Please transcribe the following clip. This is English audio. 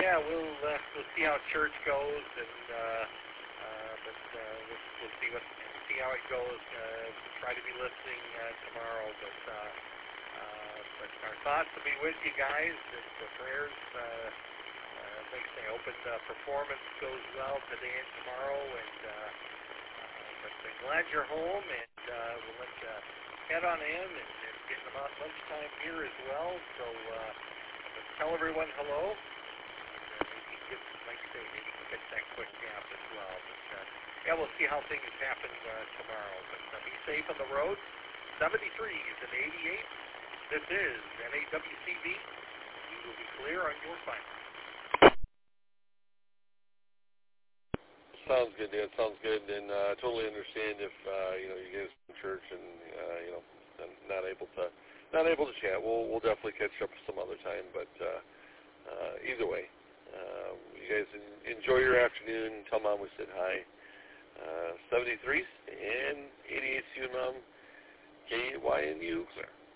Yeah, we'll see how church goes, and we'll see how it goes. Try to be listening tomorrow, but our thoughts will be with you guys. And the prayers. Like I say, I hope the performance goes well today and tomorrow. And but I'm glad you're home, and we'll let you head on in and get about lunchtime here as well. So tell everyone hello. Like I say, maybe get that quick nap as well. But yeah, we'll see how things happen tomorrow. But be safe on the road. 73s and 88. This is NAWCB. We will be clear on your final. Sounds good, Dan. Sounds good, and totally understand if you guys in church and not able to chat. We'll definitely catch up some other time. But either way, you guys enjoy your afternoon. Tell Mom we said hi. 73s and 88 Mom, KYNU.